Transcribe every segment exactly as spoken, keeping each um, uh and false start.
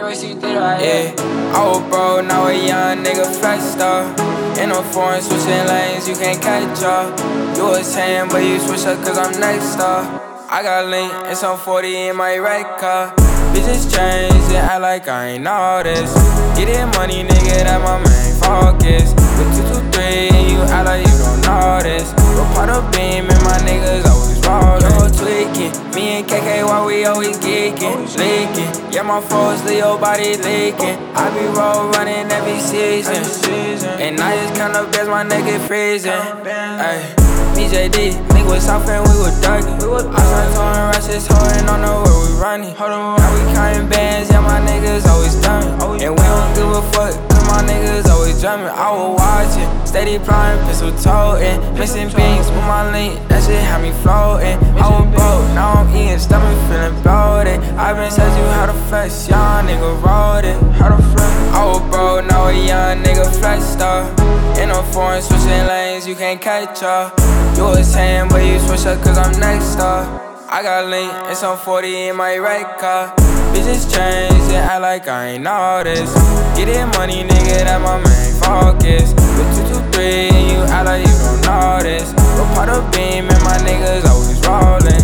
Yeah, I was broke, now a young nigga flexed up. In a foreign, switching lanes, you can't catch up. You was saying, but you switch up cause I'm next up. I got link and some forty in my red car. Bitches change and act like I ain't all this. Get it money, nigga, that my main focus. With two two three and you act like you don't know this. Go pot a beam and my niggas always rollin'. Yo, tweaking, me and K K, why we always geeking, leaking. Yeah, my foes, Leo body leaking. I be roll running every season. And I just count up as my nigga freezing. Ay, B J D, nigga was south and we were ducking. I started throwing rushes, holding on to where we running. Now we counting bands, yeah, my niggas always done. And we don't give a fuck, cause my niggas always drumming. I was watching, steady plotting, pistol toting. Missing beats with my link, that shit had me floating. I was broke, now I'm eating, stomach feeling bloated. I been said you how to flex, young nigga wrote it. How to flex? I was broke, now a young nigga flexed up. In a foreign, switching lanes, you can't catch up. You was saying, but you switch up cause I'm next up. I got link and some forty in my red car. Bitches change and act like I ain't all this. Get it money, nigga, that my main focus. With two two three and you act like you don't know this. Go pot a beam and my niggas always rollin'.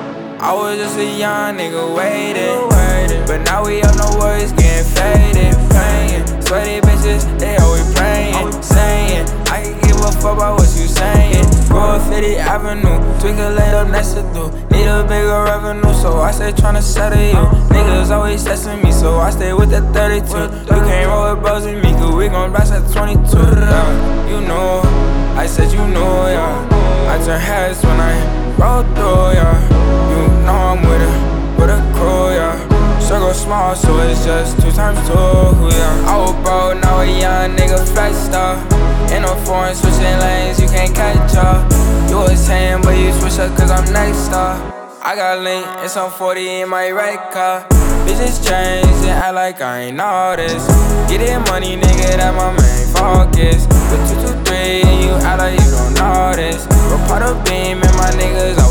I was just a young nigga waiting, but now we up, no worries, getting faded, playing. Sweaty bitches, they always praying, saying I can give a fuck about what you saying. Go fifty Avenue, twinkle laid up next to do. Need a bigger revenue, so I stay tryna settle you. Niggas always testing me, so I stay with that thirty-two. You can't roll with bros with me, cause we gon' blast at twenty-two. Yeah, you know, I said you know, yeah. I turn heads when I roll through, yeah. You know I'm with a, with a crew, yeah. Circle small, so it's just two times two, yeah. I was broke, now a young nigga flexed up. In a foreign, switching lanes, you can't catch up. You was saying, but you switch up cause I'm next up. I got link and some forty in my red car. Bitches change and act like I ain't all this. Get it money, nigga, that my main focus. With two two three and you act like you don't know this. Go pot a beam and my niggas